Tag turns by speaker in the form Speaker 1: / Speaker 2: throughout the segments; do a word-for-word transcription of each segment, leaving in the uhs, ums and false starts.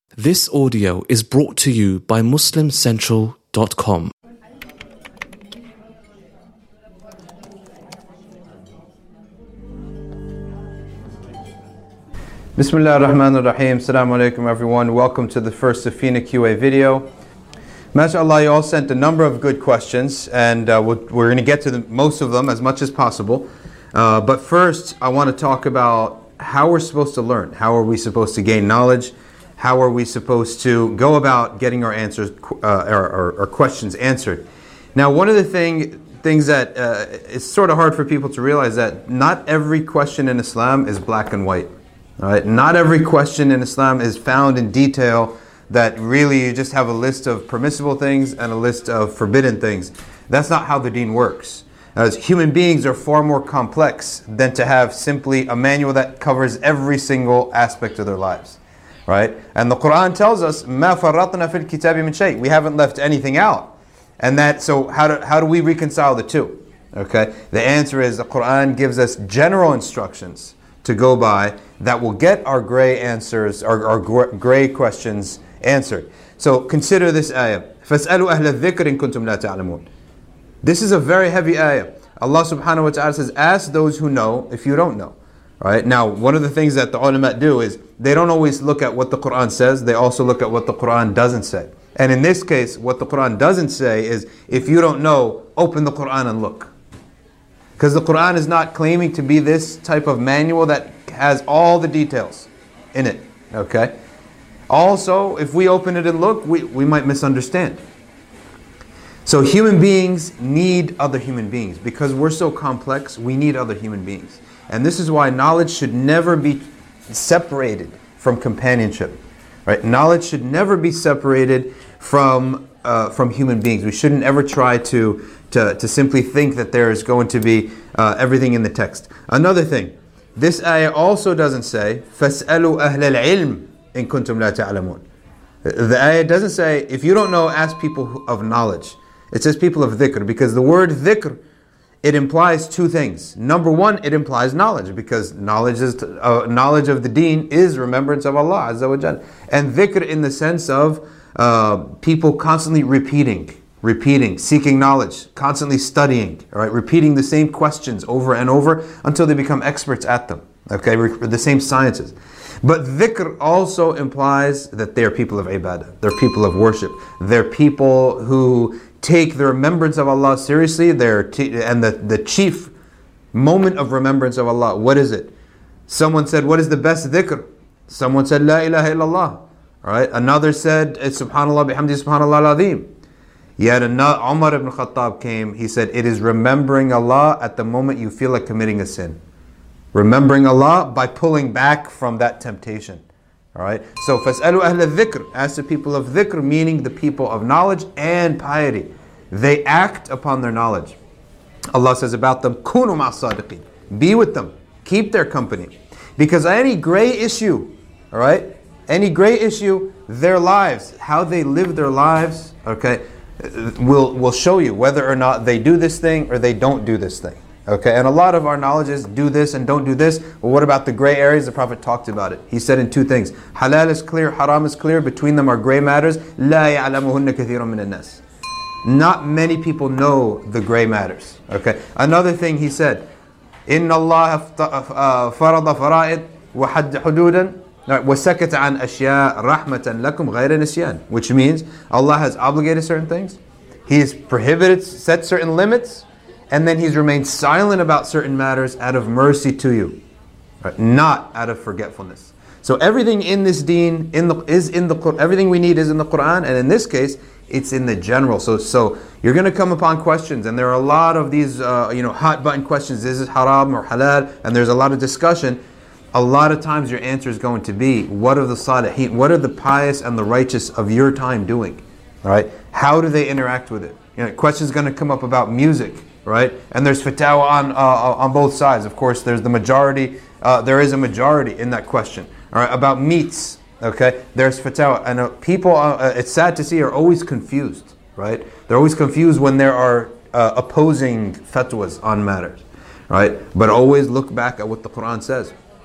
Speaker 1: This audio is brought to you by Muslim Central dot com.
Speaker 2: Bismillah ar-Rahman ar-Rahim. Assalamu alaikum everyone. Welcome to the first Safina Q A video. MashaAllah, you all sent a number of good questions, and uh, we're, we're going to get to the, most of them as much as possible. Uh, but first, I want to talk about how we're supposed to learn. How are we supposed to gain knowledge? How are we supposed to go about getting our answers, uh, our, our, our questions answered? Now, one of the thing, things that uh, it's sort of hard for people to realize that not every question in Islam is black and white. All right? Not every question in Islam is found in detail, that really you just have a list of permissible things and a list of forbidden things. That's not how the deen works. As human beings are far more complex than to have simply a manual that covers every single aspect of their lives. Right? And the Quran tells us, مَا فَرَّطْنَا فِي الْكِتَابِ مِنْ شَيْءٍ. We haven't left anything out. And that, so how do, how do we reconcile the two? Okay? The answer is the Quran gives us general instructions to go by that will get our gray answers, our, our gray questions answered. So consider this ayah. فَاسْأَلُوا أَهْلَ الذِّكْرِ إِن كُنْتُمْ لَا تَعْلَمُونَ. This is a very heavy ayah. Allah subhanahu wa ta'ala says, ask those who know if you don't know. Right? Now, one of the things that the ulama do is they don't always look at what the Quran says, they also look at what the Quran doesn't say. And in this case, what the Quran doesn't say is, if you don't know, open the Quran and look. Because the Quran is not claiming to be this type of manual that has all the details in it. Okay? Also, if we open it and look, we, we might misunderstand. So human beings need other human beings. Because we're so complex, we need other human beings. And this is why knowledge should never be separated from companionship. Right? Knowledge should never be separated from uh, from human beings. We shouldn't ever try to, to, to simply think that there is going to be uh, everything in the text. Another thing, this ayah also doesn't say, فَاسْأَلُوا أَهْلَ الْعِلْمِ إِن كُنْتُمْ لَا تَعْلَمُونَ. The ayah doesn't say, if you don't know, ask people of knowledge. It says people of dhikr, because the word dhikr, it implies two things. Number one, it implies knowledge, because knowledge is uh, knowledge of the deen is remembrance of Allah Azza wa Jal. And dhikr in the sense of uh, people constantly repeating, repeating, seeking knowledge, constantly studying, all right, repeating the same questions over and over until they become experts at them. Okay, the same sciences. But dhikr also implies that they are people of ibadah. They're people of worship. They're people who take the remembrance of Allah seriously. They're t- and the, the chief moment of remembrance of Allah, what is it? Someone said, what is the best dhikr? Someone said, La ilaha illallah. All right. Another said, it's Subhanallah bihamdi Subhanallah al-Azim. Yet another, Umar ibn Khattab came, he said, it is remembering Allah at the moment you feel like committing a sin. Remembering Allah by pulling back from that temptation. Alright, so فَاسْأَلُوا أَهْلَ الذِّكْرِ. Ask the people of dhikr, meaning the people of knowledge and piety. They act upon their knowledge. Allah says about them, كُونُوا مَعَ الصَّادِقِينَ. Be with them. Keep their company. Because any gray issue, alright, any gray issue, their lives, how they live their lives, okay, will, will show you whether or not they do this thing or they don't do this thing. Okay, and a lot of our knowledge is do this and don't do this. Well, what about the gray areas? The Prophet talked about it. He said in two things. Halal is clear, haram is clear. Between them are gray matters. لَا يَعْلَمُهُنَّ كَثِيرٌ مِنَ النَّاسِ. Not many people know the gray matters. Okay. Another thing he said. إِنَّ اللَّهَ فَرَضَ فَرَائِض وَحَدَّ حُدُودًا وَسَكَتَ عَنْ أَشْيَاء رَحْمَةً لَكُمْ غَيْرَ نِسْيَانٍ. Which means Allah has obligated certain things. He has prohibited, set certain limits. And then He's remained silent about certain matters out of mercy to you, right? Not out of forgetfulness. So everything in this deen in the, is in the Quran. Everything we need is in the Quran, and in this case, it's in the general. So, so you're going to come upon questions, and there are a lot of these, uh, you know, hot button questions. Is it haram or halal? And there's a lot of discussion. A lot of times, your answer is going to be, what are the salihin? What are the pious and the righteous of your time doing? All right? How do they interact with it? You know, questions going to come up about music. Right? And there's fatwa on uh, on both sides. Of course, there's the majority. Uh, there is a majority in that question. All right, about meats. Okay, there's fatwa, and uh, people. Uh, it's sad to see are always confused. Right? They're always confused when there are uh, opposing fatwas on matters. Right? But always look back at what the Quran says.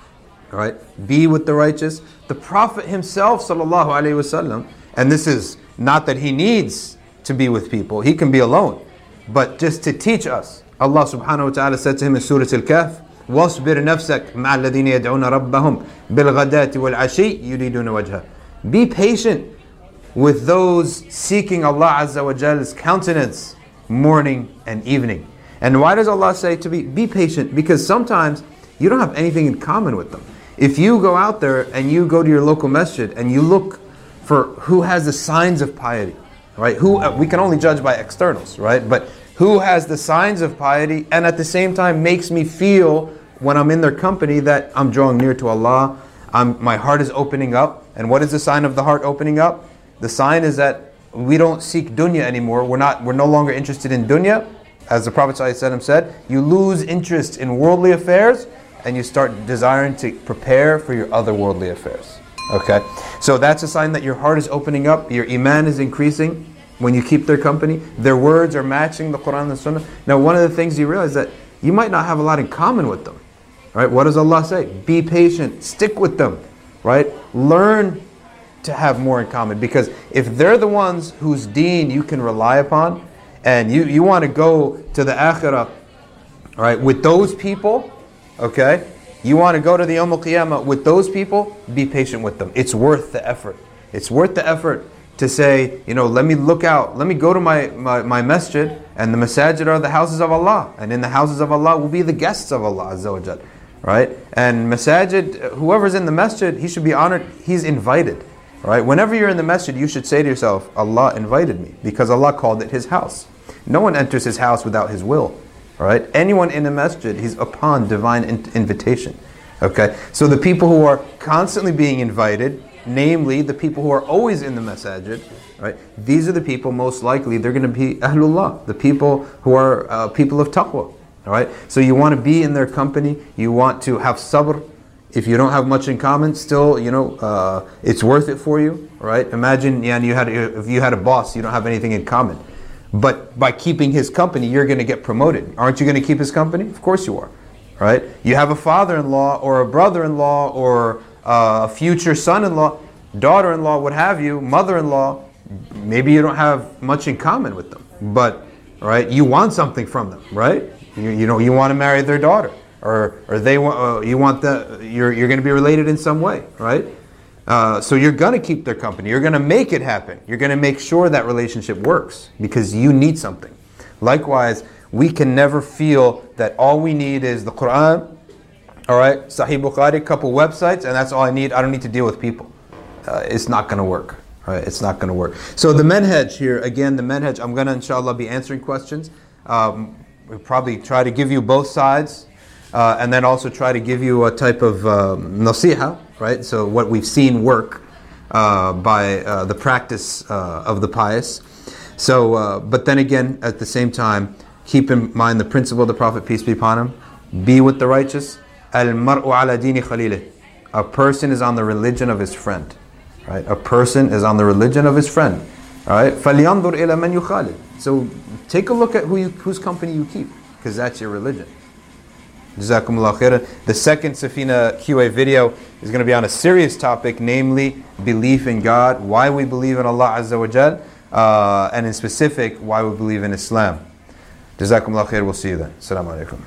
Speaker 2: All right? Be with the righteous. The Prophet himself, sallallahu alaihi wasallam, and this is not that he needs to be with people. He can be alone. But just to teach us, Allah subhanahu wa ta'ala said to him in Surah Al-Kahf, وَاصْبِرْ نَفْسَكَ مَعَ الَّذِينَ يَدْعُونَ رَبَّهُمْ بِالْغَدَاةِ وَالْعَشِيِّ يُرِيدُونَ وَجْهَهُ. Be patient with those seeking Allah Azza wa Jal's countenance morning and evening. And why does Allah say to be, be patient? Because sometimes you don't have anything in common with them. If you go out there and you go to your local masjid and you look for who has the signs of piety, right? Who uh, we can only judge by externals, right? But who has the signs of piety and at the same time makes me feel when I'm in their company that I'm drawing near to Allah, I'm, my heart is opening up. And what is the sign of the heart opening up? The sign is that we don't seek dunya anymore. We're not. We're no longer interested in dunya. As the Prophet ﷺ said, you lose interest in worldly affairs and you start desiring to prepare for your other worldly affairs. Okay? So that's a sign that your heart is opening up, your iman is increasing when you keep their company. Their words are matching the Quran and the Sunnah. Now one of the things you realize that you might not have a lot in common with them. Right? What does Allah say? Be patient, stick with them. Right? Learn to have more in common. Because if they're the ones whose deen you can rely upon, and you, you want to go to the akhirah, right, with those people, okay, you want to go to the Yawm al-Qiyamah with those people, be patient with them. It's worth the effort. It's worth the effort to say, you know, let me look out, let me go to my, my, my masjid, and the masajid are the houses of Allah, and in the houses of Allah will be the guests of Allah Azza wa Jal, right? And masajid, whoever's in the masjid, he should be honored, he's invited. Right? Whenever you're in the masjid, you should say to yourself, Allah invited me, because Allah called it His house. No one enters His house without His will. Right? Anyone in a masjid, he's upon divine in- invitation. Okay? So the people who are constantly being invited, namely the people who are always in the masajid, right? These are the people most likely, they're going to be Ahlullah, the people who are uh, people of taqwa. All right? So you want to be in their company, you want to have sabr. If you don't have much in common, still, you know, uh, it's worth it for you, right? Imagine, yeah, you had if you had a boss, you don't have anything in common, but by keeping his company, you're going to get promoted. Aren't you going to keep his company? Of course you are, right? You have a father-in-law or a brother-in-law or a future son-in-law, daughter-in-law, what have you, mother-in-law. Maybe you don't have much in common with them, but right, you want something from them, right? You, you know, you want to marry their daughter. Or, or they want uh, you want the you're you're going to be related in some way, right? Uh, so you're going to keep their company. You're going to make it happen. You're going to make sure that relationship works because you need something. Likewise, we can never feel that all we need is the Quran, all right, Sahih Bukhari, couple websites, and that's all I need. I don't need to deal with people. Uh, it's not going to work. Right? It's not going to work. So the manhaj here again, the manhaj. I'm going to inshallah be answering questions. Um, we'll probably try to give you both sides. Uh, and then also try to give you a type of um, nasiha, right? So what we've seen work uh, by uh, the practice uh, of the pious. So, uh, but then again, at the same time, keep in mind the principle of the Prophet, peace be upon him. Be with the righteous. Al-mar'u ala dini khalilih. A person is on the religion of his friend, right? A person is on the religion of his friend, all right? فَلْيَنْظُرْ إِلَى مَنْ يُخَالِدْ. So take a look at who you, whose company you keep, because that's your religion. Jazakumullah khairan. The second Safina Q A video is going to be on a serious topic, namely belief in God, why we believe in Allah Azza wa Jal, uh, and in specific, why we believe in Islam. Jazakumullah khair. We'll see you then. Assalamu alaikum.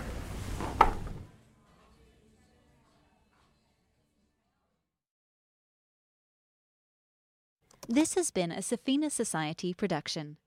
Speaker 3: This has been a Safina Society production.